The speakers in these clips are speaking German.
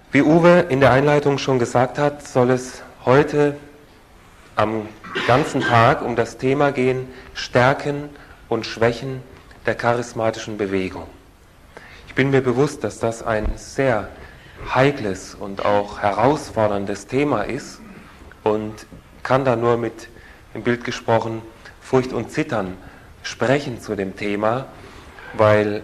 Wie Uwe in der Einleitung schon gesagt hat, soll es heute am ganzen Tag um das Thema gehen, Stärken und Schwächen der charismatischen Bewegung. Ich bin mir bewusst, dass das ein sehr heikles und auch herausforderndes Thema ist und kann da nur mit, im Bild gesprochen, Furcht und Zittern sprechen zu dem Thema, weil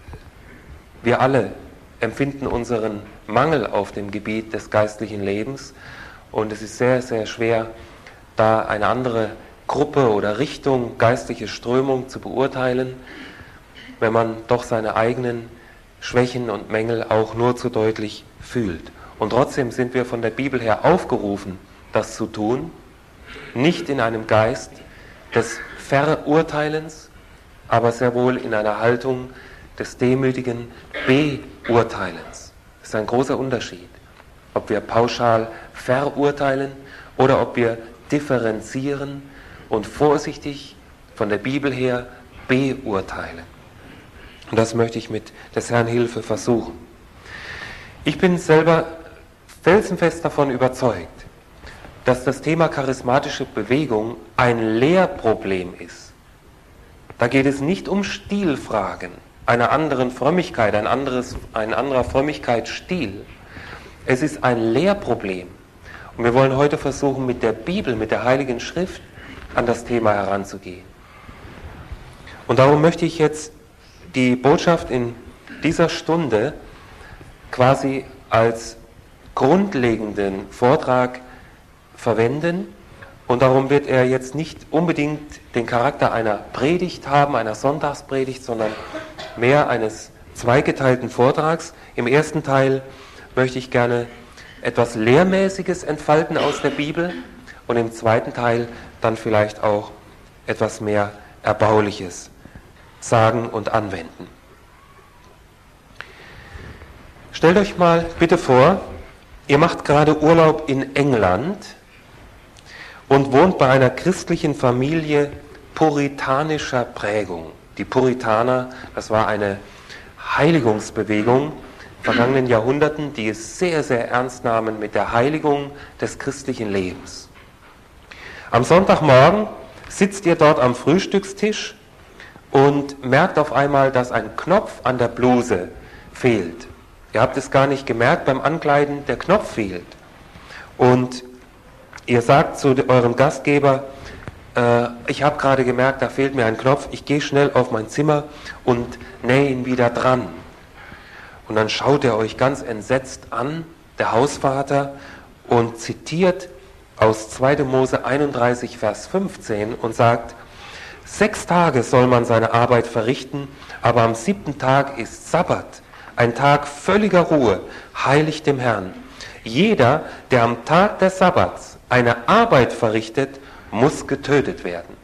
wir alle empfinden unseren Mangel auf dem Gebiet des geistlichen Lebens und es ist sehr, sehr schwer, da eine andere Gruppe oder Richtung, geistliche Strömung zu beurteilen, wenn man doch seine eigenen Schwächen und Mängel auch nur zu deutlich fühlt. Und trotzdem sind wir von der Bibel her aufgerufen, das zu tun, nicht in einem Geist des Verurteilens, aber sehr wohl in einer Haltung des demütigen Beurteilens. Das ist ein großer Unterschied, ob wir pauschal verurteilen oder ob wir differenzieren und vorsichtig von der Bibel her beurteilen. Und das möchte ich mit des Herrn Hilfe versuchen. Ich bin selber felsenfest davon überzeugt, dass das Thema charismatische Bewegung ein Lehrproblem ist. Da geht es nicht um Stilfragen, einer anderen Frömmigkeit, ein anderer Frömmigkeitsstil. Es ist ein Lehrproblem. Und wir wollen heute versuchen, mit der Bibel, mit der Heiligen Schrift an das Thema heranzugehen. Und darum möchte ich jetzt die Botschaft in dieser Stunde quasi als grundlegenden Vortrag verwenden. Und darum wird er jetzt nicht unbedingt den Charakter einer Predigt haben, einer Sonntagspredigt, sondern mehr eines zweigeteilten Vortrags. Im ersten Teil möchte ich gerne etwas Lehrmäßiges entfalten aus der Bibel und im zweiten Teil dann vielleicht auch etwas mehr Erbauliches sagen und anwenden. Stellt euch mal bitte vor, ihr macht gerade Urlaub in England und wohnt bei einer christlichen Familie puritanischer Prägung. Die Puritaner, das war eine Heiligungsbewegung in vergangenen Jahrhunderten, die es sehr, sehr ernst nahmen mit der Heiligung des christlichen Lebens. Am Sonntagmorgen sitzt ihr dort am Frühstückstisch und merkt auf einmal, dass ein Knopf an der Bluse fehlt. Ihr habt es gar nicht gemerkt beim Ankleiden, der Knopf fehlt. Und ihr sagt zu eurem Gastgeber, ich habe gerade gemerkt, da fehlt mir ein Knopf, ich gehe schnell auf mein Zimmer und nähe ihn wieder dran. Und dann schaut er euch ganz entsetzt an, der Hausvater, und zitiert aus 2. Mose 31, Vers 15 und sagt, 6 Tage soll man seine Arbeit verrichten, aber am 7. Tag ist Sabbat, ein Tag völliger Ruhe, heilig dem Herrn. Jeder, der am Tag des Sabbats eine Arbeit verrichtet, muss getötet werden.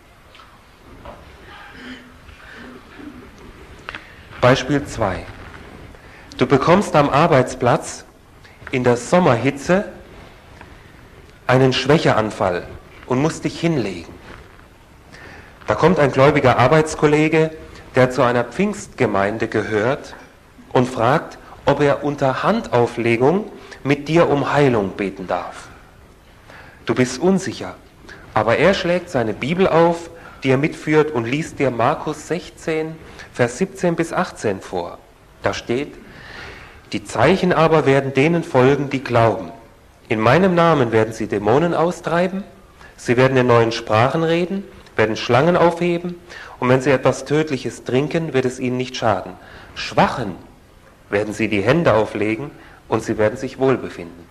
Beispiel 2. Du bekommst am Arbeitsplatz in der Sommerhitze einen Schwächeanfall und musst dich hinlegen. Da kommt ein gläubiger Arbeitskollege, der zu einer Pfingstgemeinde gehört und fragt, ob er unter Handauflegung mit dir um Heilung beten darf. Du bist unsicher, aber er schlägt seine Bibel auf, die er mitführt und liest dir Markus 16, Vers 17 bis 18 vor. Da steht, die Zeichen aber werden denen folgen, die glauben. In meinem Namen werden sie Dämonen austreiben, sie werden in neuen Sprachen reden, werden Schlangen aufheben und wenn sie etwas Tödliches trinken, wird es ihnen nicht schaden. Schwachen werden sie die Hände auflegen und sie werden sich wohlbefinden.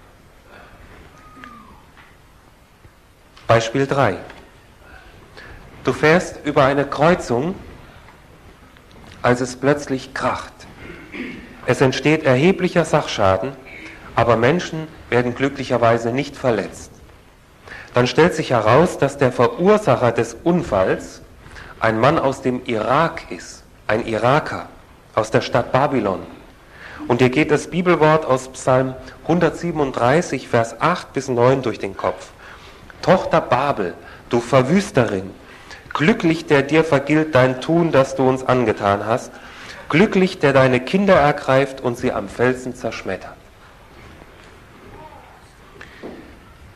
Beispiel 3. Du fährst über eine Kreuzung, als es plötzlich kracht. Es entsteht erheblicher Sachschaden, aber Menschen werden glücklicherweise nicht verletzt. Dann stellt sich heraus, dass der Verursacher des Unfalls ein Mann aus dem Irak ist, ein Iraker aus der Stadt Babylon. Und dir geht das Bibelwort aus Psalm 137, Vers 8 bis 9 durch den Kopf. Tochter Babel, du Verwüsterin, glücklich, der dir vergilt dein Tun, das du uns angetan hast, glücklich, der deine Kinder ergreift und sie am Felsen zerschmettert.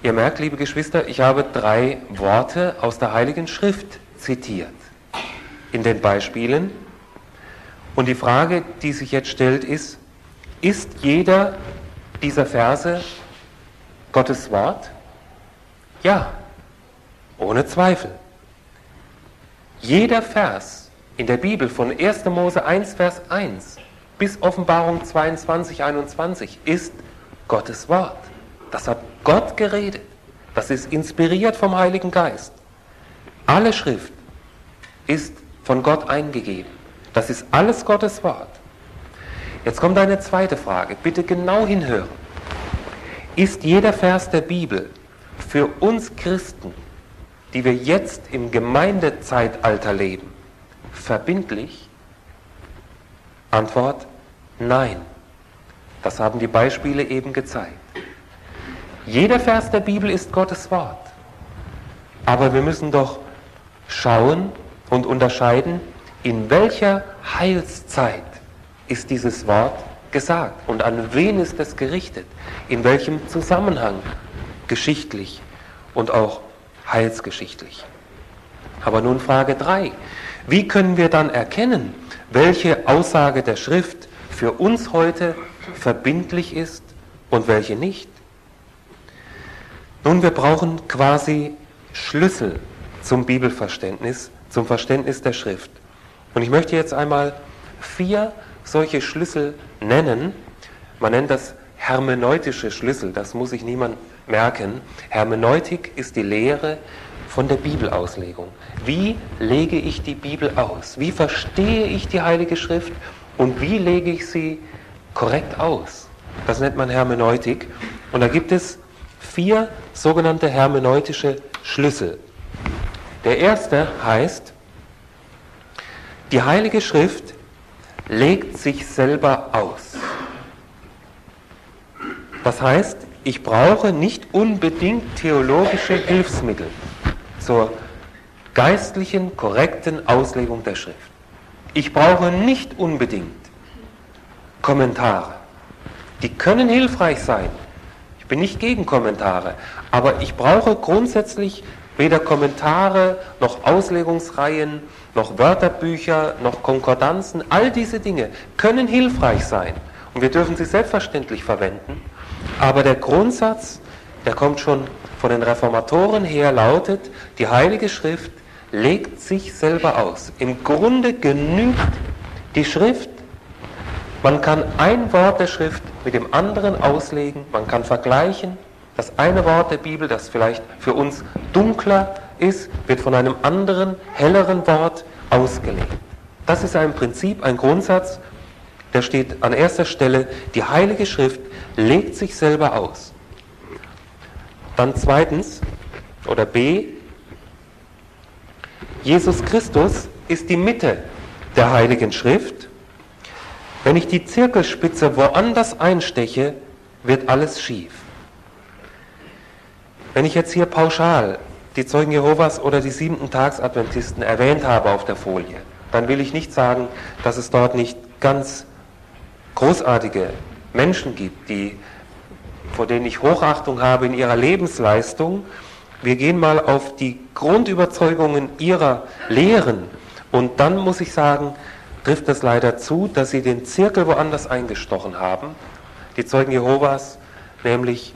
Ihr merkt, liebe Geschwister, ich habe 3 Worte aus der Heiligen Schrift zitiert in den Beispielen. Und die Frage, die sich jetzt stellt, ist jeder dieser Verse Gottes Wort? Ja, ohne Zweifel. Jeder Vers in der Bibel von 1. Mose 1, Vers 1 bis Offenbarung 22, 21 ist Gottes Wort. Das hat Gott geredet. Das ist inspiriert vom Heiligen Geist. Alle Schrift ist von Gott eingegeben. Das ist alles Gottes Wort. Jetzt kommt eine zweite Frage. Bitte genau hinhören. Ist jeder Vers der Bibel für uns Christen, die wir jetzt im Gemeindezeitalter leben, verbindlich? Antwort: Nein. Das haben die Beispiele eben gezeigt. Jeder Vers der Bibel ist Gottes Wort. Aber wir müssen doch schauen und unterscheiden, in welcher Heilszeit ist dieses Wort gesagt und an wen ist es gerichtet, in welchem Zusammenhang, geschichtlich und auch heilsgeschichtlich. Aber nun Frage 3. Wie können wir dann erkennen, welche Aussage der Schrift für uns heute verbindlich ist und welche nicht? Nun, wir brauchen quasi Schlüssel zum Bibelverständnis, zum Verständnis der Schrift. Und ich möchte jetzt einmal 4 solche Schlüssel nennen. Man nennt das hermeneutische Schlüssel, das muss sich niemand merken. Hermeneutik ist die Lehre von der Bibelauslegung. Wie lege ich die Bibel aus? Wie verstehe ich die Heilige Schrift und wie lege ich sie korrekt aus? Das nennt man Hermeneutik. Und da gibt es 4 sogenannte hermeneutische Schlüssel. Der erste heißt: Die Heilige Schrift legt sich selber aus. Das heißt, ich brauche nicht unbedingt theologische Hilfsmittel zur geistlichen, korrekten Auslegung der Schrift. Ich brauche nicht unbedingt Kommentare. Die können hilfreich sein. Ich bin nicht gegen Kommentare, aber ich brauche grundsätzlich weder Kommentare, noch Auslegungsreihen, noch Wörterbücher, noch Konkordanzen. All diese Dinge können hilfreich sein und wir dürfen sie selbstverständlich verwenden. Aber der Grundsatz, der kommt schon von den Reformatoren her, lautet: Die Heilige Schrift legt sich selber aus. Im Grunde genügt die Schrift. Man kann ein Wort der Schrift mit dem anderen auslegen, man kann vergleichen. Das eine Wort der Bibel, das vielleicht für uns dunkler ist, wird von einem anderen, helleren Wort ausgelegt. Das ist ein Prinzip, ein Grundsatz, der steht an erster Stelle. Die Heilige Schrift legt sich selber aus. Dann zweitens, oder B, Jesus Christus ist die Mitte der Heiligen Schrift. Wenn ich die Zirkelspitze woanders einsteche, wird alles schief. Wenn ich jetzt hier pauschal die Zeugen Jehovas oder die 7-Tags-Adventisten erwähnt habe auf der Folie, dann will ich nicht sagen, dass es dort nicht ganz großartige Menschen gibt, vor denen ich Hochachtung habe in ihrer Lebensleistung. Wir gehen mal auf die Grundüberzeugungen ihrer Lehren und dann muss ich sagen, trifft es leider zu, dass sie den Zirkel woanders eingestochen haben. Die Zeugen Jehovas, nämlich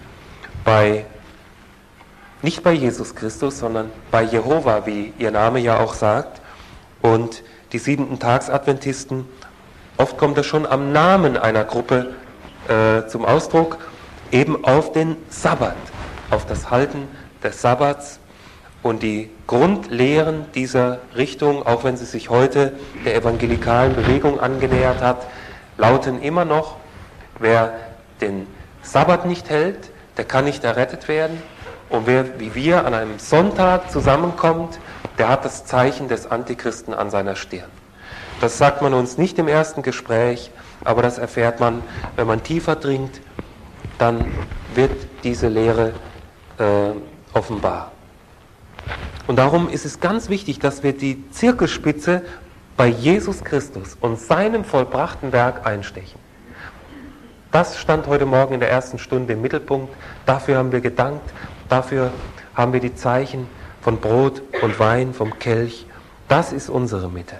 nicht bei Jesus Christus, sondern bei Jehova, wie ihr Name ja auch sagt. Und die 7-Tags-Adventisten, oft kommt das schon am Namen einer Gruppe zum Ausdruck, eben auf den Sabbat, auf das Halten des Sabbats. Und die Grundlehren dieser Richtung, auch wenn sie sich heute der evangelikalen Bewegung angenähert hat, lauten immer noch: Wer den Sabbat nicht hält, der kann nicht errettet werden. Und wer wie wir an einem Sonntag zusammenkommt, der hat das Zeichen des Antichristen an seiner Stirn. Das sagt man uns nicht im ersten Gespräch, aber das erfährt man, wenn man tiefer dringt, dann wird diese Lehre offenbar. Und darum ist es ganz wichtig, dass wir die Zirkelspitze bei Jesus Christus und seinem vollbrachten Werk einstechen. Das stand heute Morgen in der ersten Stunde im Mittelpunkt. Dafür haben wir gedankt. Dafür haben wir die Zeichen von Brot und Wein, vom Kelch. Das ist unsere Mitte.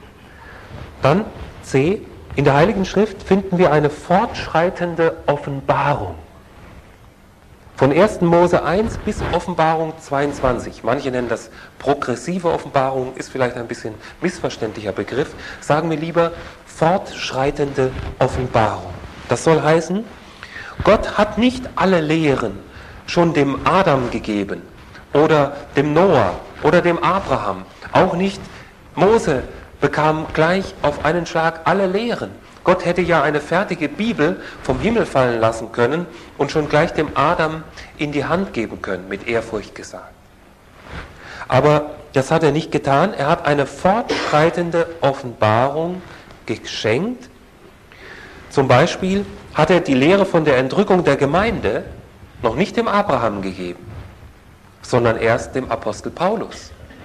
Dann C. In der Heiligen Schrift finden wir eine fortschreitende Offenbarung. Von 1. Mose 1 bis Offenbarung 22. Manche nennen das progressive Offenbarung, ist vielleicht ein bisschen missverständlicher Begriff. Sagen wir lieber fortschreitende Offenbarung. Das soll heißen, Gott hat nicht alle Lehren schon dem Adam gegeben oder dem Noah oder dem Abraham. Auch nicht Mose bekam gleich auf einen Schlag alle Lehren. Gott hätte ja eine fertige Bibel vom Himmel fallen lassen können und schon gleich dem Adam in die Hand geben können, mit Ehrfurcht gesagt. Aber das hat er nicht getan. Er hat eine fortschreitende Offenbarung geschenkt. Zum Beispiel hat er die Lehre von der Entrückung der Gemeinde noch nicht dem Abraham gegeben, sondern erst dem Apostel Paulus.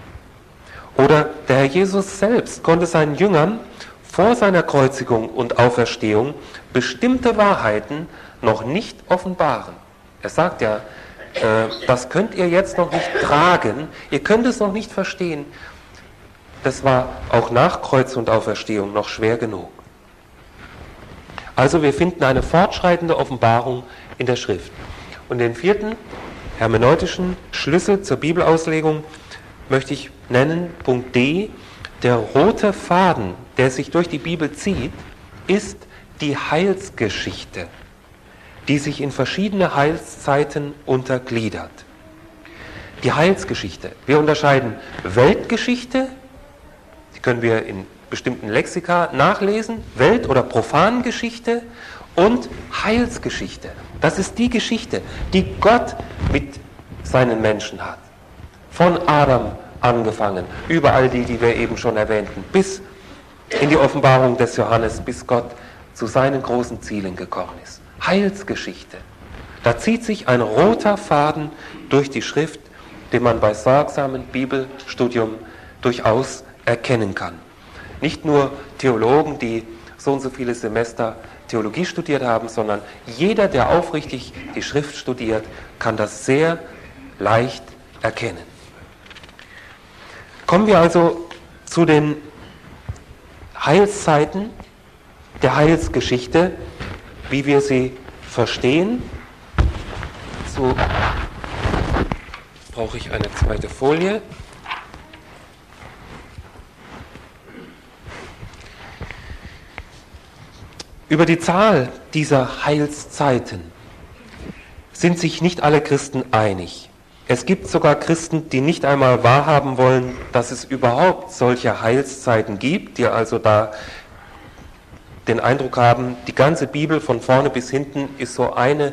Oder der Herr Jesus selbst konnte seinen Jüngern vor seiner Kreuzigung und Auferstehung bestimmte Wahrheiten noch nicht offenbaren. Er sagt ja, das könnt ihr jetzt noch nicht tragen, ihr könnt es noch nicht verstehen. Das war auch nach Kreuz und Auferstehung noch schwer genug. Also wir finden eine fortschreitende Offenbarung in der Schrift. Und den vierten hermeneutischen Schlüssel zur Bibelauslegung möchte ich nennen, Punkt D. Der rote Faden, der sich durch die Bibel zieht, ist die Heilsgeschichte, die sich in verschiedene Heilszeiten untergliedert. Die Heilsgeschichte. Wir unterscheiden Weltgeschichte, die können wir in bestimmten Lexika nachlesen, Welt- oder Profangeschichte und Heilsgeschichte. Das ist die Geschichte, die Gott mit seinen Menschen hat. Von Adam angefangen, über all die wir eben schon erwähnten, bis in die Offenbarung des Johannes, bis Gott zu seinen großen Zielen gekommen ist. Heilsgeschichte. Da zieht sich ein roter Faden durch die Schrift, den man bei sorgsamem Bibelstudium durchaus erkennen kann. Nicht nur Theologen, die so und so viele Semester Theologie studiert haben, sondern jeder, der aufrichtig die Schrift studiert, kann das sehr leicht erkennen. Kommen wir also zu den Heilszeiten der Heilsgeschichte, wie wir sie verstehen. So brauche ich eine zweite Folie. Über die Zahl dieser Heilszeiten sind sich nicht alle Christen einig. Es gibt sogar Christen, die nicht einmal wahrhaben wollen, dass es überhaupt solche Heilszeiten gibt, die also da den Eindruck haben, die ganze Bibel von vorne bis hinten ist so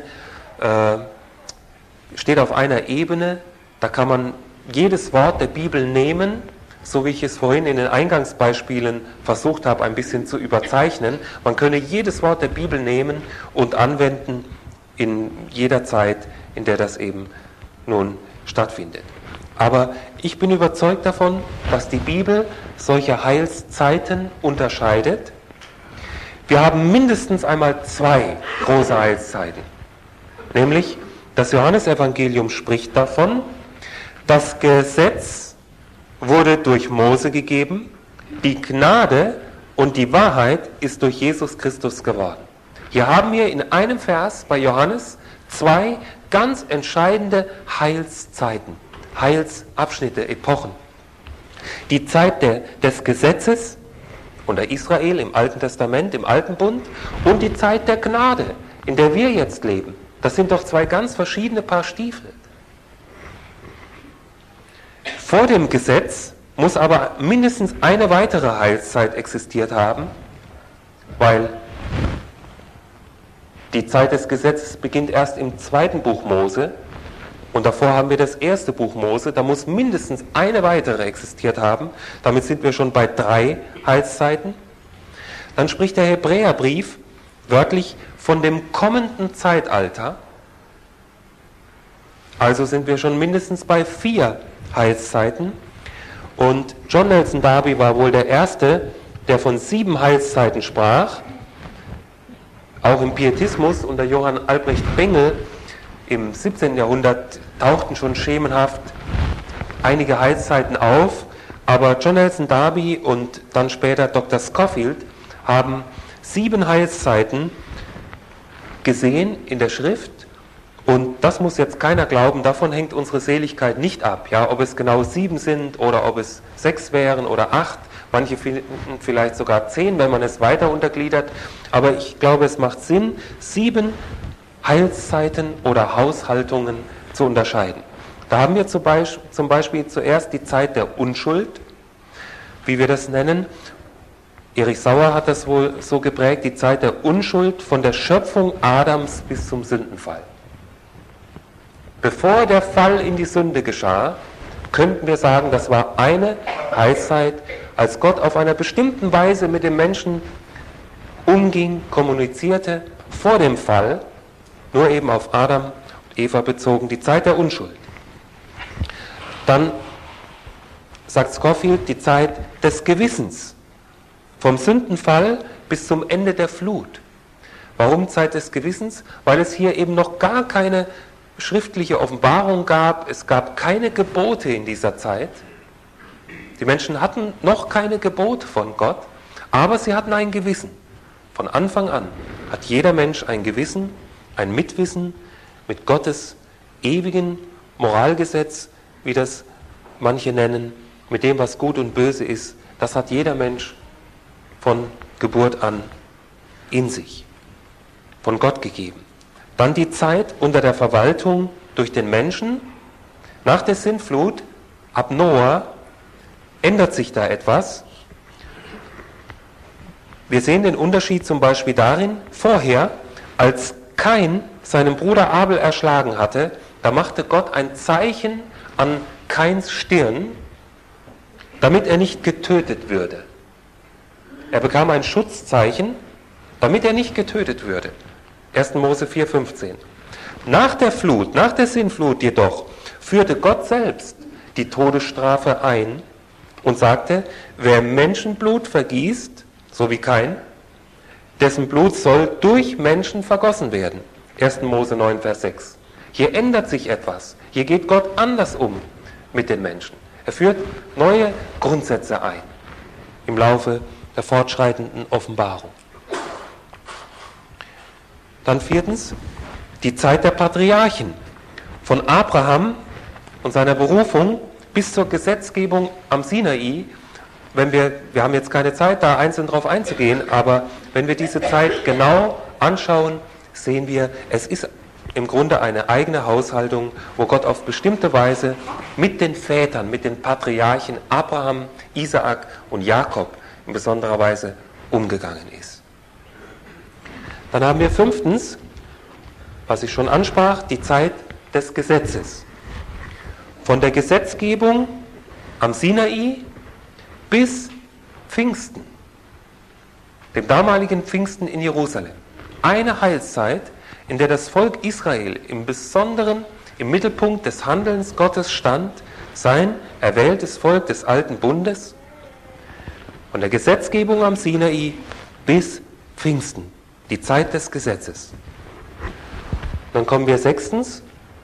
steht auf einer Ebene, da kann man jedes Wort der Bibel nehmen, so wie ich es vorhin in den Eingangsbeispielen versucht habe, ein bisschen zu überzeichnen. Man könne jedes Wort der Bibel nehmen und anwenden in jeder Zeit, in der das eben nun stattfindet. Aber ich bin überzeugt davon, dass die Bibel solche Heilszeiten unterscheidet. Wir haben mindestens einmal zwei große Heilszeiten. Nämlich, das Johannesevangelium spricht davon, das Gesetz wurde durch Mose gegeben, die Gnade und die Wahrheit ist durch Jesus Christus geworden. Hier haben wir in einem Vers bei Johannes zwei ganz entscheidende Heilszeiten, Heilsabschnitte, Epochen. Die Zeit des Gesetzes unter Israel im Alten Testament, im Alten Bund, und die Zeit der Gnade, in der wir jetzt leben. Das sind doch zwei ganz verschiedene Paar Stiefel. Vor dem Gesetz muss aber mindestens eine weitere Heilszeit existiert haben, weil die Zeit des Gesetzes beginnt erst im 2. Buch Mose und davor haben wir das 1. Buch Mose. Da muss mindestens eine weitere existiert haben. Damit sind wir schon bei 3 Heilszeiten. Dann spricht der Hebräerbrief wörtlich von dem kommenden Zeitalter. Also sind wir schon mindestens bei 4 Heilszeiten. Und John Nelson Darby war wohl der Erste, der von 7 Heilszeiten sprach. Auch im Pietismus unter Johann Albrecht Bengel Im 17. Jahrhundert tauchten schon schemenhaft einige Heilszeiten auf, aber John Nelson Darby und dann später Dr. Scofield haben 7 Heilszeiten gesehen in der Schrift, und das muss jetzt keiner glauben, davon hängt unsere Seligkeit nicht ab, ja, ob es genau 7 sind oder ob es 6 wären oder 8, manche finden vielleicht sogar 10, wenn man es weiter untergliedert, aber ich glaube, es macht Sinn, 7 Heilszeiten oder Haushaltungen zu unterscheiden. Da haben wir zum Beispiel zuerst die Zeit der Unschuld, wie wir das nennen. Erich Sauer hat das wohl so geprägt, die Zeit der Unschuld von der Schöpfung Adams bis zum Sündenfall. Bevor der Fall in die Sünde geschah, könnten wir sagen, das war eine Heilszeit, als Gott auf einer bestimmten Weise mit dem Menschen umging, kommunizierte, vor dem Fall, nur eben auf Adam und Eva bezogen, die Zeit der Unschuld. Dann sagt Scofield die Zeit des Gewissens, vom Sündenfall bis zum Ende der Flut. Warum Zeit des Gewissens? Weil es hier eben noch gar keine schriftliche Offenbarung gab, es gab keine Gebote in dieser Zeit. Die Menschen hatten noch keine Gebote von Gott, aber sie hatten ein Gewissen. Von Anfang an hat jeder Mensch ein Gewissen, ein Mitwissen mit Gottes ewigen Moralgesetz, wie das manche nennen, mit dem, was gut und böse ist. Das hat jeder Mensch von Geburt an in sich, von Gott gegeben. Dann die Zeit unter der Verwaltung durch den Menschen. Nach der Sintflut, ab Noah, ändert sich da etwas. Wir sehen den Unterschied zum Beispiel darin, vorher, als Kain seinen Bruder Abel erschlagen hatte, da machte Gott ein Zeichen an Kains Stirn, damit er nicht getötet würde. Er bekam ein Schutzzeichen, damit er nicht getötet würde. 1. Mose 4,15. Nach der Flut, nach der Sintflut jedoch, führte Gott selbst die Todesstrafe ein und sagte, wer Menschenblut vergießt, so wie Kain, dessen Blut soll durch Menschen vergossen werden. 1. Mose 9, Vers 6. Hier ändert sich etwas. Hier geht Gott anders um mit den Menschen. Er führt neue Grundsätze ein im Laufe der fortschreitenden Offenbarung. Dann 4. die Zeit der Patriarchen. Von Abraham und seiner Berufung bis zur Gesetzgebung am Sinai. Wir haben jetzt keine Zeit, da einzeln drauf einzugehen, aber wenn wir diese Zeit genau anschauen, sehen wir, es ist im Grunde eine eigene Haushaltung, wo Gott auf bestimmte Weise mit den Vätern, mit den Patriarchen Abraham, Isaak und Jakob in besonderer Weise umgegangen ist. Dann haben wir 5., was ich schon ansprach, die Zeit des Gesetzes. Von der Gesetzgebung am Sinai bis Pfingsten, dem damaligen Pfingsten in Jerusalem. Eine Heilszeit, in der das Volk Israel im Besonderen im Mittelpunkt des Handelns Gottes stand, sein erwähltes Volk des alten Bundes, von der Gesetzgebung am Sinai bis Pfingsten. Die Zeit des Gesetzes. Dann kommen wir 6.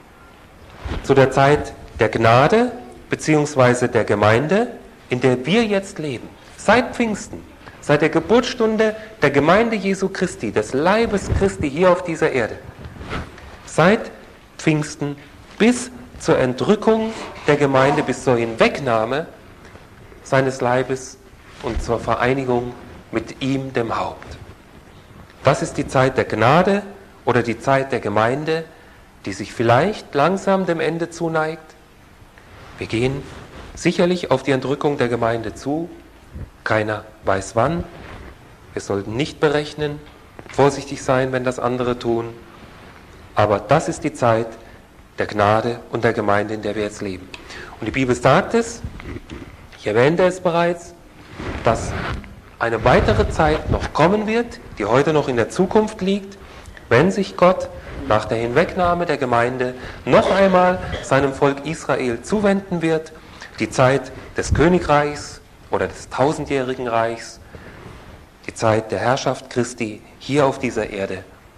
zu der Zeit der Gnade bzw. der Gemeinde, in der wir jetzt leben. Seit Pfingsten, seit der Geburtsstunde der Gemeinde Jesu Christi, des Leibes Christi hier auf dieser Erde. Seit Pfingsten bis zur Entrückung der Gemeinde, bis zur Hinwegnahme seines Leibes und zur Vereinigung mit ihm, dem Haupt. Das ist die Zeit der Gnade oder die Zeit der Gemeinde, die sich vielleicht langsam dem Ende zuneigt. Wir gehen sicherlich auf die Entrückung der Gemeinde zu. Keiner weiß wann. Wir sollten nicht berechnen, vorsichtig sein, wenn das andere tun. Aber das ist die Zeit der Gnade und der Gemeinde, in der wir jetzt leben. Und die Bibel sagt es, ich erwähnte es bereits, dass eine weitere Zeit noch kommen wird, die heute noch in der Zukunft liegt, wenn sich Gott nach der Hinwegnahme der Gemeinde noch einmal seinem Volk Israel zuwenden wird, die Zeit des Königreichs oder des tausendjährigen Reichs, die Zeit der Herrschaft Christi hier auf dieser Erde,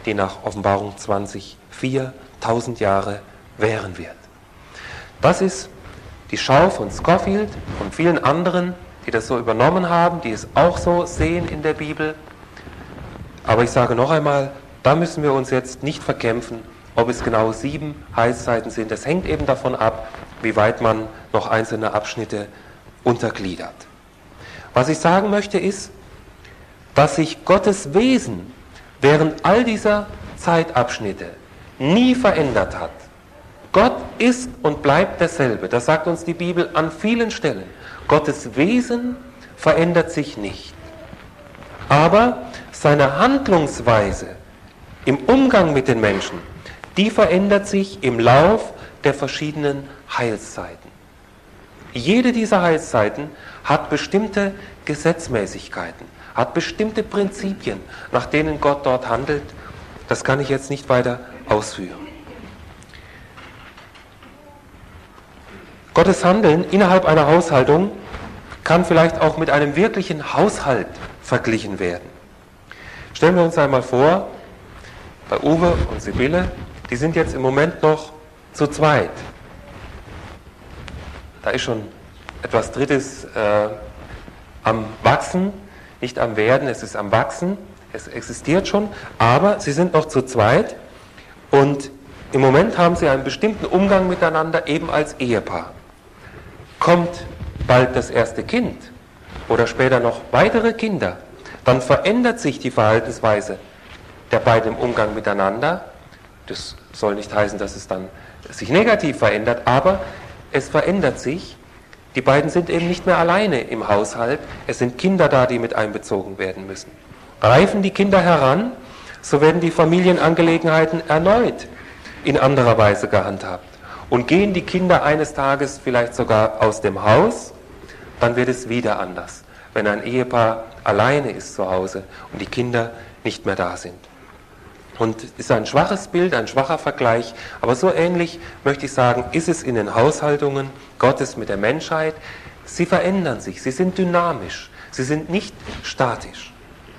die nach Offenbarung 20,4 1000 Jahre währen wird. Das ist die Schau von Scofield und vielen anderen, die das so übernommen haben, die es auch so sehen in der Bibel. Aber ich sage noch einmal, da müssen wir uns jetzt nicht verkämpfen, ob es genau 7 Heilszeiten sind. Das hängt eben davon ab, wie weit man noch einzelne Abschnitte untergliedert. Was ich sagen möchte ist, dass sich Gottes Wesen während all dieser Zeitabschnitte nie verändert hat. Gott ist und bleibt derselbe. Das sagt uns die Bibel an vielen Stellen. Gottes Wesen verändert sich nicht. Aber seine Handlungsweise im Umgang mit den Menschen, die verändert sich im Lauf der verschiedenen Heilszeiten. Jede dieser Heilszeiten hat bestimmte Gesetzmäßigkeiten, hat bestimmte Prinzipien, nach denen Gott dort handelt. Das kann ich jetzt nicht weiter ausführen. Gottes Handeln innerhalb einer Haushaltung kann vielleicht auch mit einem wirklichen Haushalt verglichen werden. Stellen wir uns einmal vor, bei Uwe und Sibylle, die sind jetzt im Moment noch zu zweit. Da ist schon etwas Drittes am Wachsen, nicht am Werden, es ist am Wachsen, es existiert schon, aber sie sind noch zu zweit und im Moment haben sie einen bestimmten Umgang miteinander, eben als Ehepaar. Kommt bald das erste Kind oder später noch weitere Kinder, dann verändert sich die Verhaltensweise der beiden im Umgang miteinander. Das soll nicht heißen, dass es dann sich negativ verändert, aber es verändert sich. Die beiden sind eben nicht mehr alleine im Haushalt, es sind Kinder da, die mit einbezogen werden müssen. Reifen die Kinder heran, so werden die Familienangelegenheiten erneut in anderer Weise gehandhabt. Und gehen die Kinder eines Tages vielleicht sogar aus dem Haus, dann wird es wieder anders, wenn ein Ehepaar alleine ist zu Hause und die Kinder nicht mehr da sind. Und ist ein schwaches Bild, ein schwacher Vergleich, aber so ähnlich, möchte ich sagen, ist es in den Haushaltungen Gottes mit der Menschheit. Sie verändern sich, sie sind dynamisch, sie sind nicht statisch.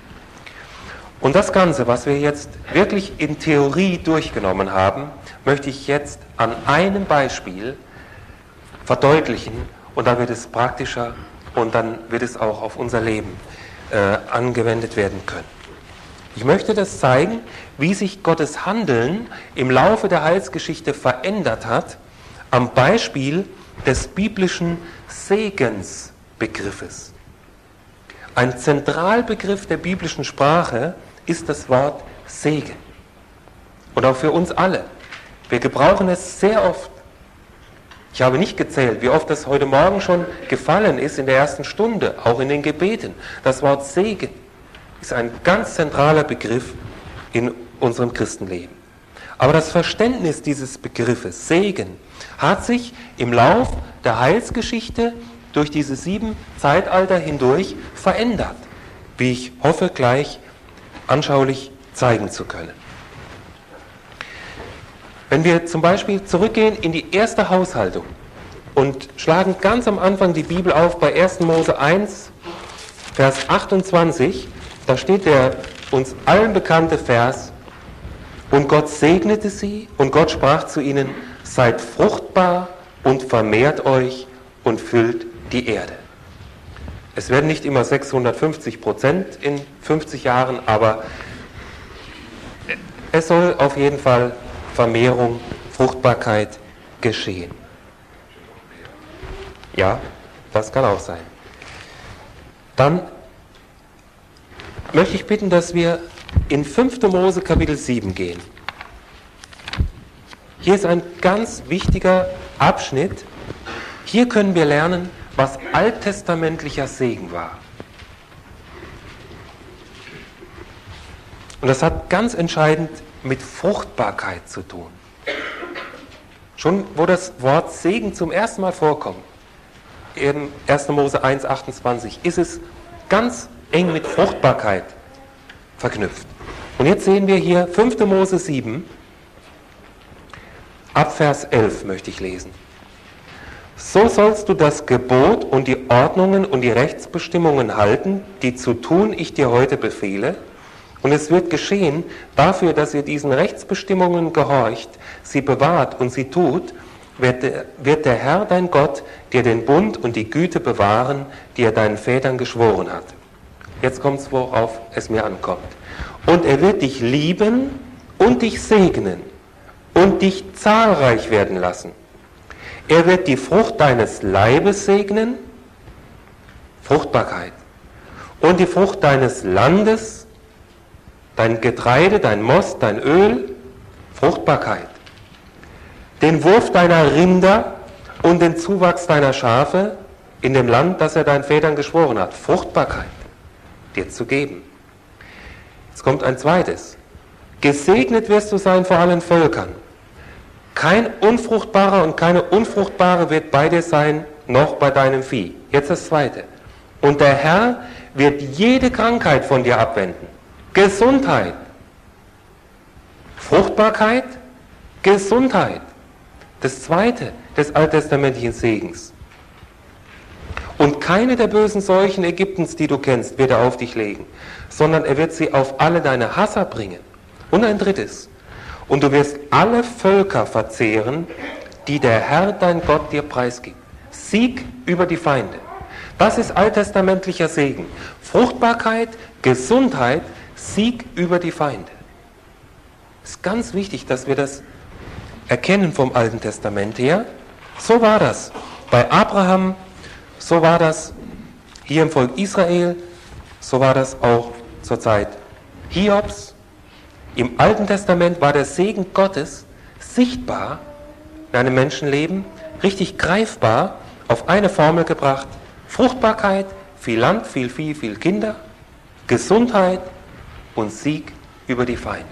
Und das Ganze, was wir jetzt wirklich in Theorie durchgenommen haben, möchte ich jetzt an einem Beispiel verdeutlichen und dann wird es praktischer und dann wird es auch auf unser Leben angewendet werden können. Ich möchte das zeigen, wie sich Gottes Handeln im Laufe der Heilsgeschichte verändert hat, am Beispiel des biblischen Segensbegriffes. Ein Zentralbegriff der biblischen Sprache ist das Wort Segen. Und auch für uns alle. Wir gebrauchen es sehr oft. Ich habe nicht gezählt, wie oft das heute Morgen schon gefallen ist in der ersten Stunde, auch in den Gebeten. Das Wort Segen ist ein ganz zentraler Begriff in unserem Christenleben. Aber das Verständnis dieses Begriffes Segen hat sich im Lauf der Heilsgeschichte durch diese 7 Zeitalter hindurch verändert, wie ich hoffe gleich anschaulich zeigen zu können. Wenn wir zum Beispiel zurückgehen in die erste Haushaltung und schlagen ganz am Anfang die Bibel auf bei 1. Mose 1, Vers 28, da steht der uns allen bekannte Vers: Und Gott segnete sie und Gott sprach zu ihnen: Seid fruchtbar und vermehrt euch und füllt die Erde. Es werden nicht immer 650% in 50 Jahren, aber es soll auf jeden Fall Vermehrung, Fruchtbarkeit geschehen. Ja, das kann auch sein. Dann möchte ich bitten, dass wir in 5. Mose Kapitel 7 gehen. Hier ist ein ganz wichtiger Abschnitt. Hier können wir lernen, was alttestamentlicher Segen war. Und das hat ganz entscheidend mit Fruchtbarkeit zu tun. Schon wo das Wort Segen zum ersten Mal vorkommt, in 1. Mose 1, 28, ist es ganz eng mit Fruchtbarkeit verknüpft. Und jetzt sehen wir hier 5. Mose 7, ab Vers 11 möchte ich lesen. So sollst du das Gebot und die Ordnungen und die Rechtsbestimmungen halten, die zu tun ich dir heute befehle, Und es wird geschehen, dafür, dass ihr diesen Rechtsbestimmungen gehorcht, sie bewahrt und sie tut, wird der Herr, dein Gott, dir den Bund und die Güte bewahren, die er deinen Vätern geschworen hat. Jetzt kommt es, worauf es mir ankommt. Und er wird dich lieben und dich segnen und dich zahlreich werden lassen. Er wird die Frucht deines Leibes segnen, Fruchtbarkeit, und die Frucht deines Landes, dein Getreide, dein Most, dein Öl, Fruchtbarkeit. Den Wurf deiner Rinder und den Zuwachs deiner Schafe in dem Land, das er deinen Vätern geschworen hat, Fruchtbarkeit dir zu geben. Jetzt kommt ein zweites. Gesegnet wirst du sein vor allen Völkern. Kein Unfruchtbarer und keine Unfruchtbare wird bei dir sein, noch bei deinem Vieh. Jetzt das zweite. Und der Herr wird jede Krankheit von dir abwenden. Gesundheit. Fruchtbarkeit, Gesundheit. Das zweite des alttestamentlichen Segens. Und keine der bösen Seuchen Ägyptens, die du kennst, wird er auf dich legen, sondern er wird sie auf alle deine Hasser bringen. Und ein drittes. Und du wirst alle Völker verzehren, die der Herr, dein Gott, dir preisgibt. Sieg über die Feinde. Das ist alttestamentlicher Segen. Fruchtbarkeit, Gesundheit, Sieg über die Feinde. Es ist ganz wichtig, dass wir das erkennen vom Alten Testament her. So war das bei Abraham, so war das hier im Volk Israel, so war das auch zur Zeit Hiobs. Im Alten Testament war der Segen Gottes sichtbar in einem Menschenleben, richtig greifbar, auf eine Formel gebracht. Fruchtbarkeit, viel Land, viel Vieh, viel Kinder, Gesundheit und Sieg über die Feinde.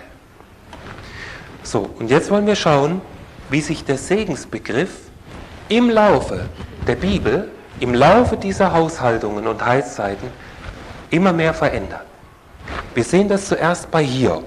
So, und jetzt wollen wir schauen, wie sich der Segensbegriff im Laufe der Bibel, im Laufe dieser Haushaltungen und Heilszeiten immer mehr verändert. Wir sehen das zuerst bei Hiob.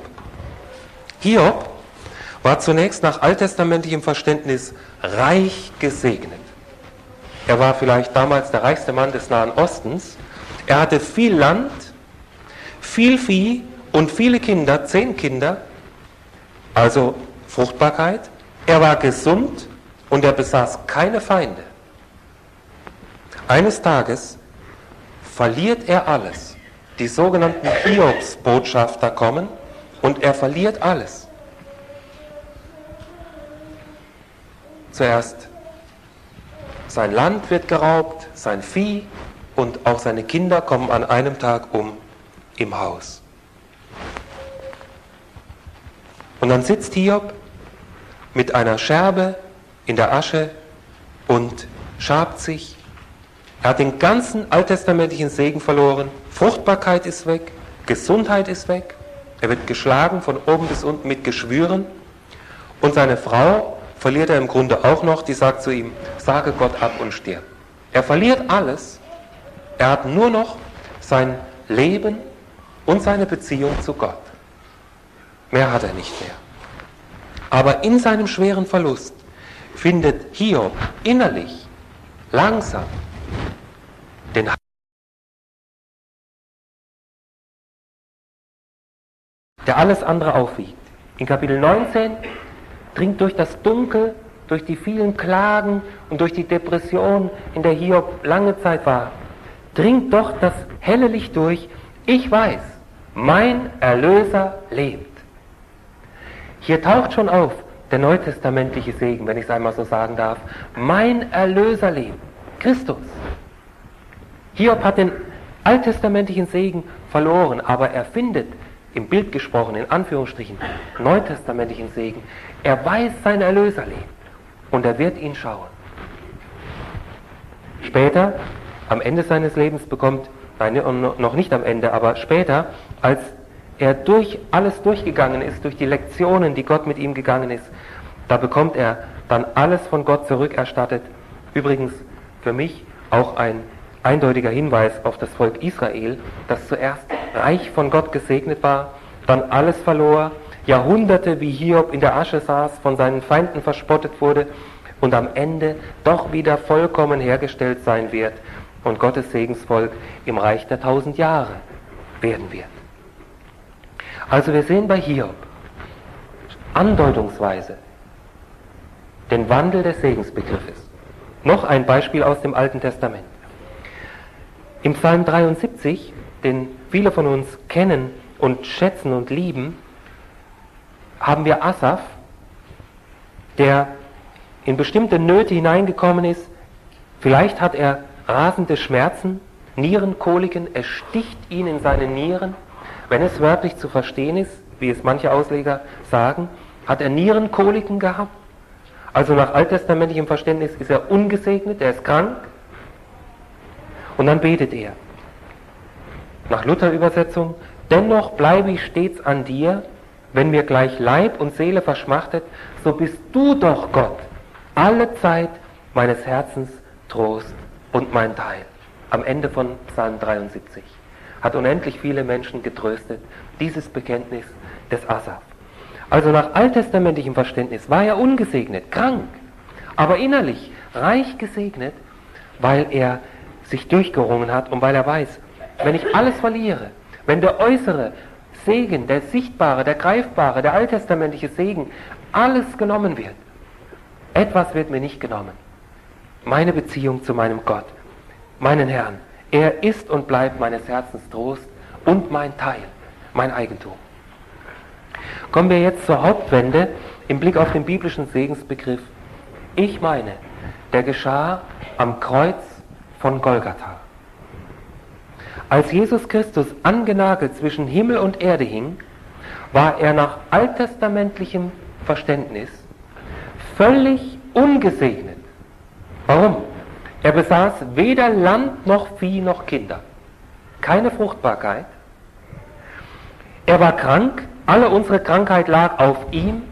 Hiob war zunächst nach alttestamentlichem Verständnis reich gesegnet. Er war vielleicht damals der reichste Mann des Nahen Ostens. Er hatte viel Land, viel Vieh und viele Kinder, 10 Kinder, also Fruchtbarkeit. Er war gesund und er besaß keine Feinde. Eines Tages verliert er alles. Die sogenannten Hiobsbotschafter kommen und er verliert alles. Zuerst sein Land wird geraubt, sein Vieh und auch seine Kinder kommen an einem Tag um im Haus. Und dann sitzt Hiob mit einer Scherbe in der Asche und schabt sich. Er hat den ganzen alttestamentlichen Segen verloren. Fruchtbarkeit ist weg, Gesundheit ist weg. Er wird geschlagen von oben bis unten mit Geschwüren. Und seine Frau verliert er im Grunde auch noch, die sagt zu ihm, sage Gott ab und stirb. Er verliert alles. Er hat nur noch sein Leben und seine Beziehung zu Gott. Mehr hat er nicht mehr. Aber in seinem schweren Verlust findet Hiob innerlich langsam den der alles andere aufwiegt. In Kapitel 19 dringt durch das Dunkel, durch die vielen Klagen und durch die Depression, in der Hiob lange Zeit war, dringt doch das helle Licht durch. Ich weiß, mein Erlöser lebt. Hier taucht schon auf der neutestamentliche Segen, wenn ich es einmal so sagen darf. Mein Erlöser lebt. Christus. Hiob hat den alttestamentlichen Segen verloren, aber er findet, im Bild gesprochen, in Anführungsstrichen, neutestamentlichen Segen. Er weiß, sein Erlöser lebt und er wird ihn schauen. Später, am Ende seines Lebens bekommt, nein, noch nicht am Ende, aber später, als er durch alles durchgegangen ist, durch die Lektionen, die Gott mit ihm gegangen ist, da bekommt er dann alles von Gott zurückerstattet. Übrigens für mich auch ein eindeutiger Hinweis auf das Volk Israel, das zuerst reich von Gott gesegnet war, dann alles verlor, Jahrhunderte wie Hiob in der Asche saß, von seinen Feinden verspottet wurde und am Ende doch wieder vollkommen hergestellt sein wird und Gottes Segensvolk im Reich der 1000 Jahre werden wird. Also wir sehen bei Hiob andeutungsweise den Wandel des Segensbegriffes. Noch ein Beispiel aus dem Alten Testament. Im Psalm 73, den viele von uns kennen und schätzen und lieben, haben wir Asaf, der in bestimmte Nöte hineingekommen ist. Vielleicht hat er rasende Schmerzen, Nierenkoliken, es sticht ihn in seine Nieren. Wenn es wörtlich zu verstehen ist, wie es manche Ausleger sagen, hat er Nierenkoliken gehabt. Also nach alttestamentlichem Verständnis ist er ungesegnet, er ist krank. Und dann betet er. Nach Luther-Übersetzung: Dennoch bleibe ich stets an dir, wenn mir gleich Leib und Seele verschmachtet, so bist du doch, Gott, alle Zeit meines Herzens Trost und mein Teil. Am Ende von Psalm 73 hat unendlich viele Menschen getröstet, dieses Bekenntnis des Asaf. Also nach alttestamentlichem Verständnis war er ungesegnet, krank, aber innerlich reich gesegnet, weil er sich durchgerungen hat und weil er weiß, wenn ich alles verliere, wenn der äußere Segen, der sichtbare, der greifbare, der alttestamentliche Segen, alles genommen wird, etwas wird mir nicht genommen. Meine Beziehung zu meinem Gott, meinen Herrn. Er ist und bleibt meines Herzens Trost und mein Teil, mein Eigentum. Kommen wir jetzt zur Hauptwende im Blick auf den biblischen Segensbegriff. Ich meine, der geschah am Kreuz von Golgatha. Als Jesus Christus angenagelt zwischen Himmel und Erde hing, war er nach alttestamentlichem Verständnis völlig ungesegnet. Warum? Er besaß weder Land noch Vieh noch Kinder. Keine Fruchtbarkeit. Er war krank, alle unsere Krankheit lag auf ihm.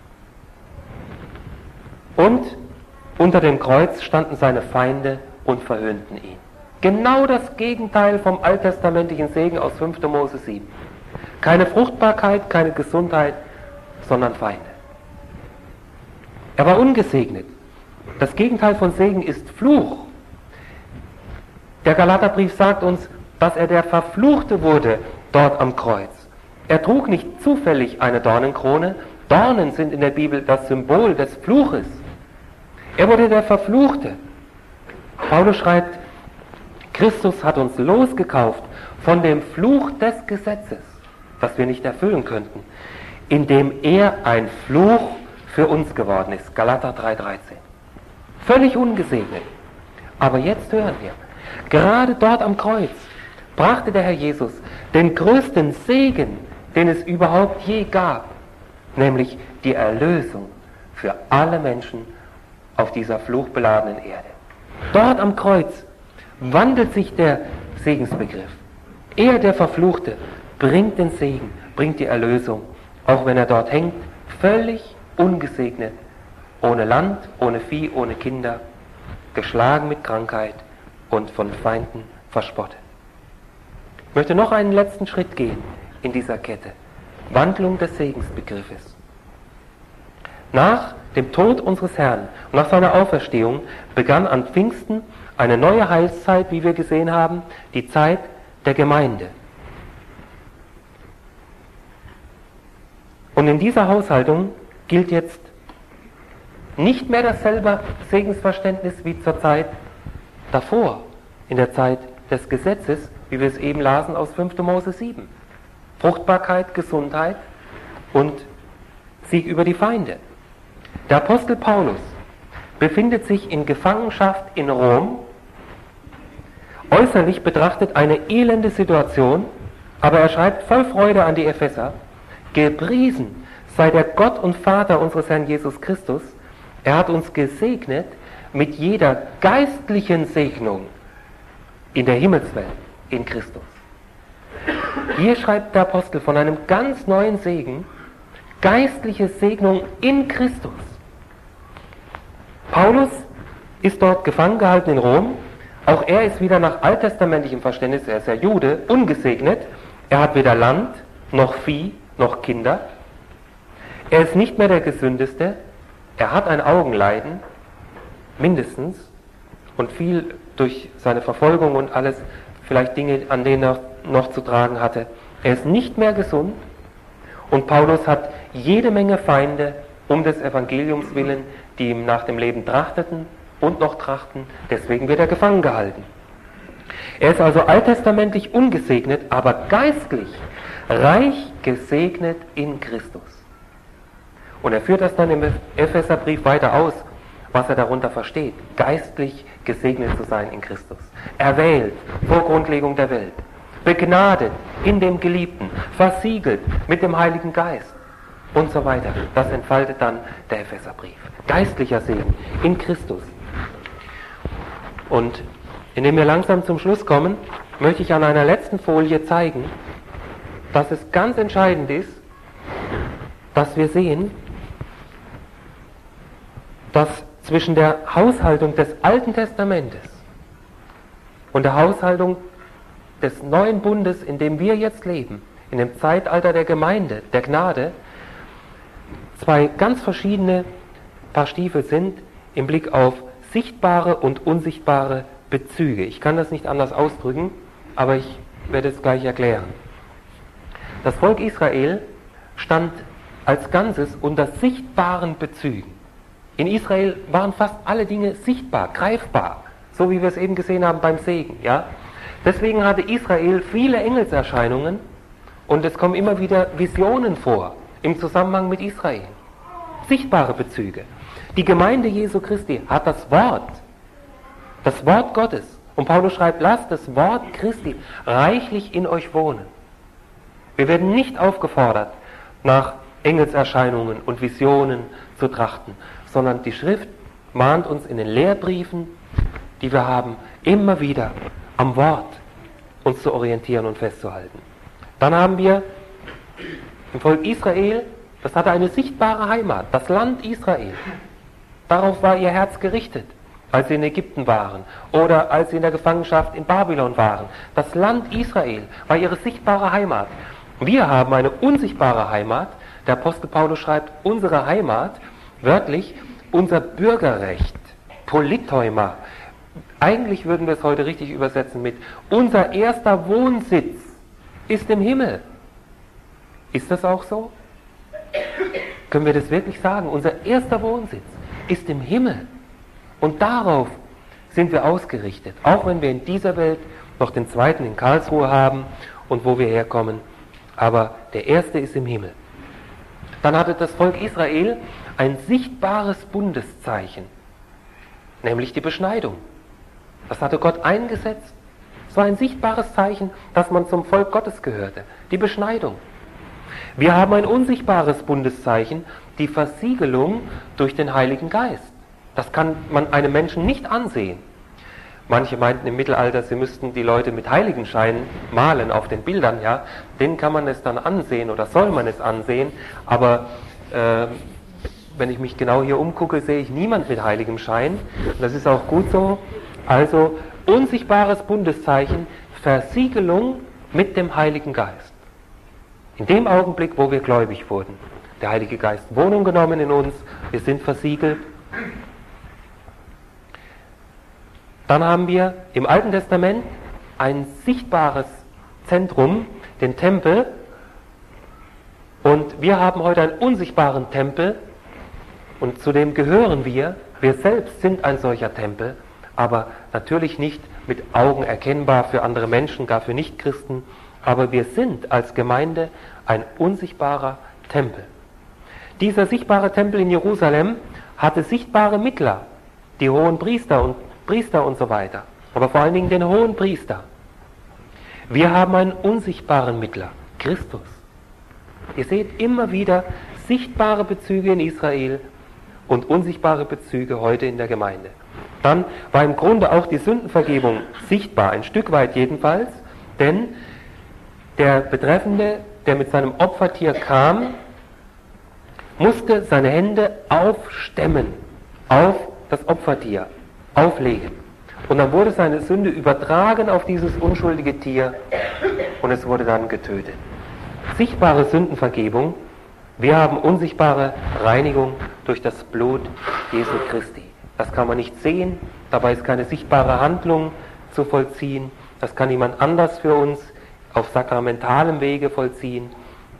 Und unter dem Kreuz standen seine Feinde und verhöhnten ihn. Genau das Gegenteil vom alttestamentlichen Segen aus 5. Mose 7. Keine Fruchtbarkeit, keine Gesundheit, sondern Feinde. Er war ungesegnet. Das Gegenteil von Segen ist Fluch. Der Galaterbrief sagt uns, dass er der Verfluchte wurde dort am Kreuz. Er trug nicht zufällig eine Dornenkrone. Dornen sind in der Bibel das Symbol des Fluches. Er wurde der Verfluchte. Paulus schreibt, Christus hat uns losgekauft von dem Fluch des Gesetzes, das wir nicht erfüllen könnten, indem er ein Fluch für uns geworden ist. Galater 3,13. Völlig ungesegnet. Aber jetzt hören wir, gerade dort am Kreuz brachte der Herr Jesus den größten Segen, den es überhaupt je gab, nämlich die Erlösung für alle Menschen auf dieser fluchbeladenen Erde. Dort am Kreuz wandelt sich der Segensbegriff. Er, der Verfluchte, bringt den Segen, bringt die Erlösung, auch wenn er dort hängt, völlig ungesegnet, ohne Land, ohne Vieh, ohne Kinder, geschlagen mit Krankheit und von Feinden verspottet. Ich möchte noch einen letzten Schritt gehen in dieser Kette. Wandlung des Segensbegriffes. Nach dem Tod unseres Herrn und nach seiner Auferstehung begann an Pfingsten eine neue Heilszeit, wie wir gesehen haben, die Zeit der Gemeinde. Und in dieser Haushaltung gilt jetzt nicht mehr dasselbe Segensverständnis wie zur Zeit davor, in der Zeit des Gesetzes, wie wir es eben lasen aus 5. Mose 7. Fruchtbarkeit, Gesundheit und Sieg über die Feinde. Der Apostel Paulus befindet sich in Gefangenschaft in Rom, äußerlich betrachtet eine elende Situation, aber er schreibt voll Freude an die Epheser, gepriesen sei der Gott und Vater unseres Herrn Jesus Christus, er hat uns gesegnet mit jeder geistlichen Segnung in der Himmelswelt in Christus. Hier schreibt der Apostel von einem ganz neuen Segen, geistliche Segnung in Christus. Paulus ist dort gefangen gehalten in Rom. Auch er ist wieder nach alttestamentlichem Verständnis, er ist ja Jude, ungesegnet. Er hat weder Land, noch Vieh, noch Kinder. Er ist nicht mehr der Gesündeste. Er hat ein Augenleiden, mindestens, und viel durch seine Verfolgung und alles, vielleicht Dinge, an denen er noch zu tragen hatte. Er ist nicht mehr gesund. Und Paulus hat jede Menge Feinde um des Evangeliums willen, die ihm nach dem Leben trachteten und noch trachten. Deswegen wird er gefangen gehalten. Er ist also alttestamentlich ungesegnet, aber geistlich reich gesegnet in Christus. Und er führt das dann im Epheserbrief weiter aus, was er darunter versteht. Geistlich gesegnet zu sein in Christus. Erwählt vor Grundlegung der Welt. Begnadet in dem Geliebten. Versiegelt mit dem Heiligen Geist. Und so weiter. Das entfaltet dann der Epheserbrief. Geistlicher Segen in Christus. Und indem wir langsam zum Schluss kommen, möchte ich an einer letzten Folie zeigen, dass es ganz entscheidend ist, dass wir sehen, dass zwischen der Haushaltung des Alten Testamentes und der Haushaltung des neuen Bundes, in dem wir jetzt leben, in dem Zeitalter der Gemeinde, der Gnade, zwei ganz verschiedene Paar Stiefel sind im Blick auf sichtbare und unsichtbare Bezüge. Ich kann das nicht anders ausdrücken, aber ich werde es gleich erklären. Das Volk Israel stand als Ganzes unter sichtbaren Bezügen. In Israel waren fast alle Dinge sichtbar, greifbar, so wie wir es eben gesehen haben beim Segen. Ja? Deswegen hatte Israel viele Engelserscheinungen und es kommen immer wieder Visionen vor im Zusammenhang mit Israel. Sichtbare Bezüge. Die Gemeinde Jesu Christi hat das Wort Gottes. Und Paulus schreibt, lasst das Wort Christi reichlich in euch wohnen. Wir werden nicht aufgefordert, nach Engelserscheinungen und Visionen zu trachten, sondern die Schrift mahnt uns in den Lehrbriefen, die wir haben, immer wieder am Wort uns zu orientieren und festzuhalten. Dann haben wir im Volk Israel, das hatte eine sichtbare Heimat, das Land Israel. Darauf war ihr Herz gerichtet, als sie in Ägypten waren oder als sie in der Gefangenschaft in Babylon waren. Das Land Israel war ihre sichtbare Heimat. Wir haben eine unsichtbare Heimat. Der Apostel Paulus schreibt, unsere Heimat, wörtlich, unser Bürgerrecht, Politeuma. Eigentlich würden wir es heute richtig übersetzen mit, unser erster Wohnsitz ist im Himmel. Ist das auch so? Können wir das wirklich sagen? Unser erster Wohnsitz ist im Himmel. Und darauf sind wir ausgerichtet. Auch wenn wir in dieser Welt noch den zweiten in Karlsruhe haben und wo wir herkommen. Aber der erste ist im Himmel. Dann hatte das Volk Israel ein sichtbares Bundeszeichen, nämlich die Beschneidung. Das hatte Gott eingesetzt. Es war ein sichtbares Zeichen, dass man zum Volk Gottes gehörte. Die Beschneidung. Wir haben ein unsichtbares Bundeszeichen, die Versiegelung durch den Heiligen Geist. Das kann man einem Menschen nicht ansehen. Manche meinten im Mittelalter, sie müssten die Leute mit Heiligenscheinen malen auf den Bildern, ja. Denen kann man es dann ansehen oder soll man es ansehen, aber wenn ich mich genau hier umgucke, sehe ich niemand mit heiligem Schein. Das ist auch gut so. Also unsichtbares Bundeszeichen, Versiegelung mit dem Heiligen Geist. In dem Augenblick, wo wir gläubig wurden, der Heilige Geist Wohnung genommen in uns, wir sind versiegelt. Dann haben wir im Alten Testament ein sichtbares Zentrum, den Tempel, und wir haben heute einen unsichtbaren Tempel, und zu dem gehören wir. Wir selbst sind ein solcher Tempel, aber natürlich nicht mit Augen erkennbar für andere Menschen, gar für Nichtchristen, aber wir sind als Gemeinde ein unsichtbarer Tempel. Dieser sichtbare Tempel in Jerusalem hatte sichtbare Mittler, die hohen Priester und so weiter, aber vor allen Dingen den hohen Priester. Wir haben einen unsichtbaren Mittler, Christus. Ihr seht immer wieder sichtbare Bezüge in Israel und unsichtbare Bezüge heute in der Gemeinde. Dann war im Grunde auch die Sündenvergebung sichtbar, ein Stück weit jedenfalls, denn der Betreffende, der mit seinem Opfertier kam, musste seine Hände aufstemmen, auf das Opfertier, auflegen. Und dann wurde seine Sünde übertragen auf dieses unschuldige Tier und es wurde dann getötet. Sichtbare Sündenvergebung, wir haben unsichtbare Reinigung durch das Blut Jesu Christi. Das kann man nicht sehen, dabei ist keine sichtbare Handlung zu vollziehen, das kann niemand anders für uns auf sakramentalem Wege vollziehen.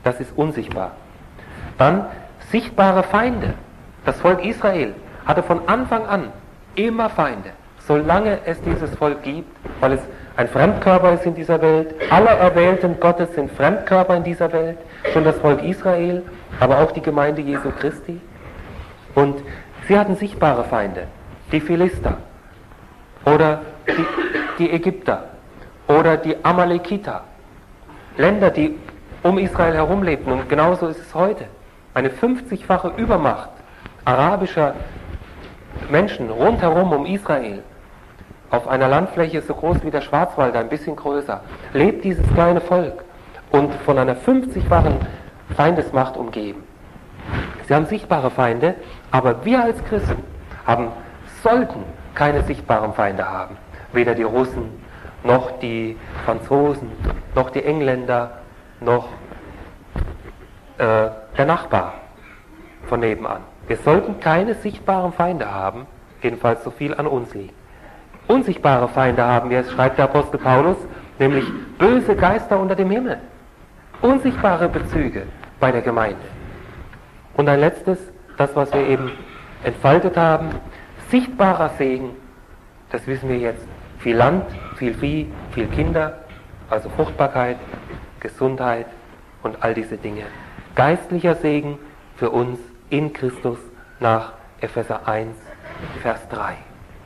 Das ist unsichtbar. Dann sichtbare Feinde. Das Volk Israel hatte von Anfang an immer Feinde, solange es dieses Volk gibt, weil es ein Fremdkörper ist in dieser Welt. Alle Erwählten Gottes sind Fremdkörper in dieser Welt, schon das Volk Israel, aber auch die Gemeinde Jesu Christi. Und sie hatten sichtbare Feinde, die Philister oder die Ägypter oder die Amalekiter, Länder, die um Israel herum lebten. Und genauso ist es heute. Eine 50-fache Übermacht arabischer Menschen rundherum um Israel, auf einer Landfläche so groß wie der Schwarzwald, ein bisschen größer, lebt dieses kleine Volk und von einer 50-fachen Feindesmacht umgeben. Sie haben sichtbare Feinde, aber wir als Christen sollten keine sichtbaren Feinde haben. Weder die Russen, noch die Franzosen, noch die Engländer, noch der Nachbar von nebenan. Wir sollten keine sichtbaren Feinde haben, jedenfalls so viel an uns liegt. Unsichtbare Feinde haben wir, schreibt der Apostel Paulus, nämlich böse Geister unter dem Himmel. Unsichtbare Bezüge bei der Gemeinde. Und ein letztes, das was wir eben entfaltet haben, sichtbarer Segen, das wissen wir jetzt. Viel Land, viel Vieh, viel Kinder, also Fruchtbarkeit, Gesundheit und all diese Dinge. Geistlicher Segen für uns in Christus nach Epheser 1, Vers 3.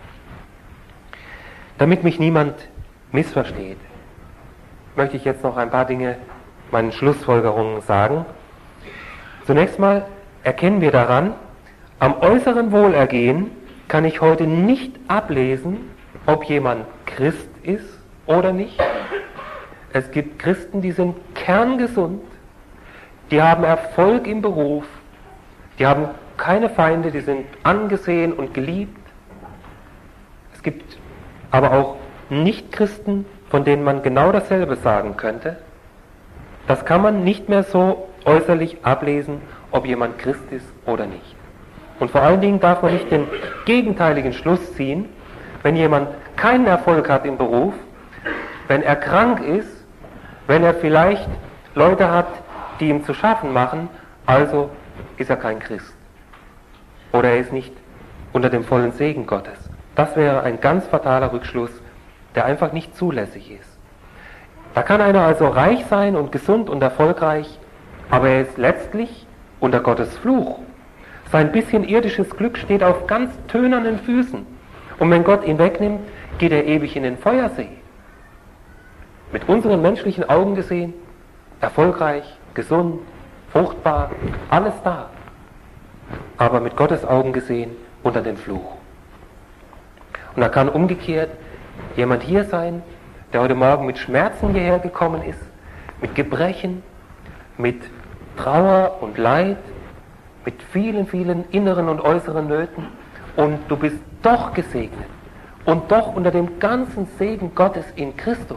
Damit mich niemand missversteht, möchte ich jetzt noch ein paar Dinge, meinen Schlussfolgerungen sagen. Zunächst mal erkennen wir daran, am äußeren Wohlergehen kann ich heute nicht ablesen, ob jemand Christ ist oder nicht. Es gibt Christen, die sind kerngesund, die haben Erfolg im Beruf, die haben keine Feinde, die sind angesehen und geliebt. Es gibt aber auch Nicht-Christen, von denen man genau dasselbe sagen könnte. Das kann man nicht mehr so äußerlich ablesen, ob jemand Christ ist oder nicht. Und vor allen Dingen darf man nicht den gegenteiligen Schluss ziehen, wenn jemand keinen Erfolg hat im Beruf, wenn er krank ist, wenn er vielleicht Leute hat, die ihm zu schaffen machen, also ist er kein Christ. Oder er ist nicht unter dem vollen Segen Gottes. Das wäre ein ganz fataler Rückschluss, der einfach nicht zulässig ist. Da kann einer also reich sein und gesund und erfolgreich, aber er ist letztlich unter Gottes Fluch. Sein bisschen irdisches Glück steht auf ganz tönernen Füßen. Und wenn Gott ihn wegnimmt, geht er ewig in den Feuersee. Mit unseren menschlichen Augen gesehen, erfolgreich, gesund, fruchtbar, alles da. Aber mit Gottes Augen gesehen, unter dem Fluch. Und da kann umgekehrt jemand hier sein, der heute Morgen mit Schmerzen hierher gekommen ist, mit Gebrechen, mit Trauer und Leid, mit vielen, vielen inneren und äußeren Nöten, und du bist doch gesegnet und doch unter dem ganzen Segen Gottes in Christus.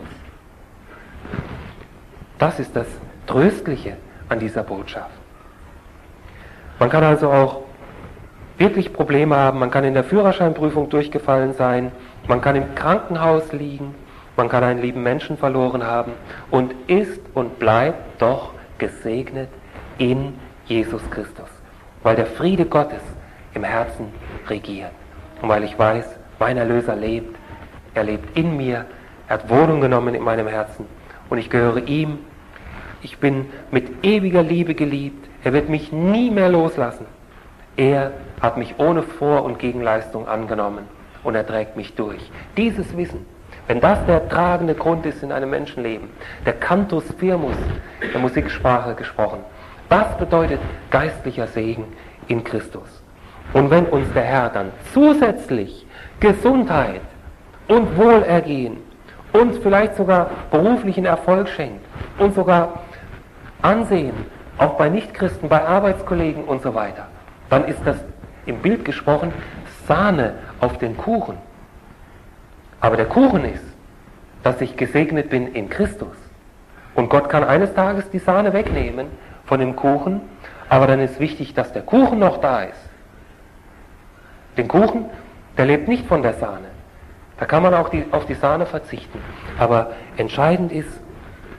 Das ist das Tröstliche an dieser Botschaft. Man kann also auch wirklich Probleme haben, man kann in der Führerscheinprüfung durchgefallen sein, man kann im Krankenhaus liegen, man kann einen lieben Menschen verloren haben und ist und bleibt doch gesegnet in Jesus Christus, weil der Friede Gottes im Herzen regiert und weil ich weiß, mein Erlöser lebt, er lebt in mir, er hat Wohnung genommen in meinem Herzen und ich gehöre ihm, ich bin mit ewiger Liebe geliebt, er wird mich nie mehr loslassen. Er hat mich ohne Vor- und Gegenleistung angenommen und er trägt mich durch. Dieses Wissen, wenn das der tragende Grund ist in einem Menschenleben, der Cantus firmus, der Musiksprache gesprochen, das bedeutet geistlicher Segen in Christus. Und wenn uns der Herr dann zusätzlich Gesundheit und Wohlergehen und vielleicht sogar beruflichen Erfolg schenkt und sogar Ansehen, auch bei Nichtchristen, bei Arbeitskollegen und so weiter, dann ist das im Bild gesprochen Sahne auf den Kuchen. Aber der Kuchen ist, dass ich gesegnet bin in Christus. Und Gott kann eines Tages die Sahne wegnehmen von dem Kuchen, aber dann ist wichtig, dass der Kuchen noch da ist. Den Kuchen, der lebt nicht von der Sahne. Da kann man auch auf die Sahne verzichten. Aber entscheidend ist,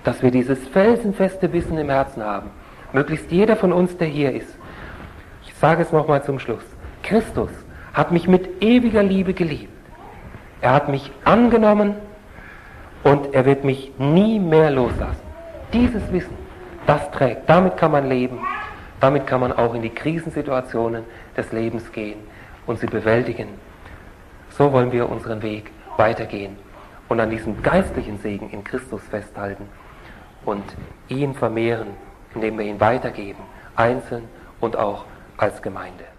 dass wir dieses felsenfeste Wissen im Herzen haben, möglichst jeder von uns, der hier ist. Ich sage es nochmal zum Schluss. Christus hat mich mit ewiger Liebe geliebt. Er hat mich angenommen und er wird mich nie mehr loslassen. Dieses Wissen, das trägt, damit kann man leben, damit kann man auch in die Krisensituationen des Lebens gehen und sie bewältigen. So wollen wir unseren Weg weitergehen und an diesem geistlichen Segen in Christus festhalten und ihn vermehren, indem wir ihn weitergeben, einzeln und auch als Gemeinde.